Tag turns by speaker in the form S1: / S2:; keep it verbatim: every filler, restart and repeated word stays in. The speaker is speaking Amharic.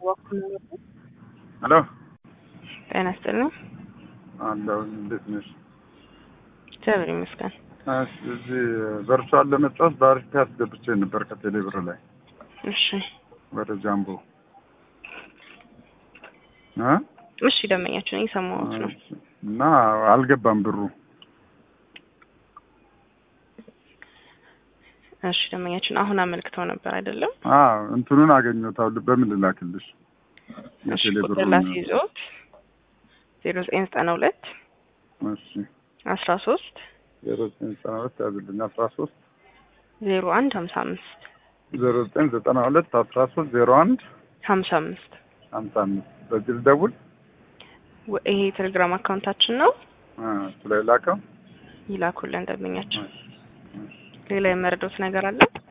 S1: Hello?
S2: ጤና ይስጥልኝ።
S1: አለው እንዴት ነሽ?
S2: እግዚአብሔር ይመስገን።
S1: እሺ እዚህ ቨርቹዋል ለመጫወት ባሪክ አስገብቼ ነበር ከቴሌ ብር ላይ።
S2: እሺ
S1: ወደ ጃምቦ አ
S2: እሺ ደመኛችን እየሰማሁት ነው።
S1: እና አልገባም ብሩ።
S2: እሺ ደመኛችን አሁን አመልክተው ነበር አይደለም?
S1: አዎ እንትኑን አገኘሁት። በምን ልላክልሽ?
S2: እሺ ቁጥር ላስይዞት ዜሮ ዘጠኝ ዘጠና ሁለት
S1: እሺ
S2: አስራ ሶስት
S1: ዜሮ ዘጠኝ ዘጠና ሁለት ያዝልኝ አስራ ሶስት
S2: ዜሮ አንድ ሀምሳ አምስት
S1: ዜሮ ዘጠኝ ዘጠና ሁለት አስራ ሶስት ዜሮ አንድ
S2: ሀምሳ አምስት
S1: ሀምሳ አምስት በዚህ ልደውል?
S2: ይሄ ቴሌግራም አካውንታችን ነው።
S1: አ ስለላከው
S2: ይላኩልን ደንበኛችን። ሌላ የመረዳት ነገር አለ?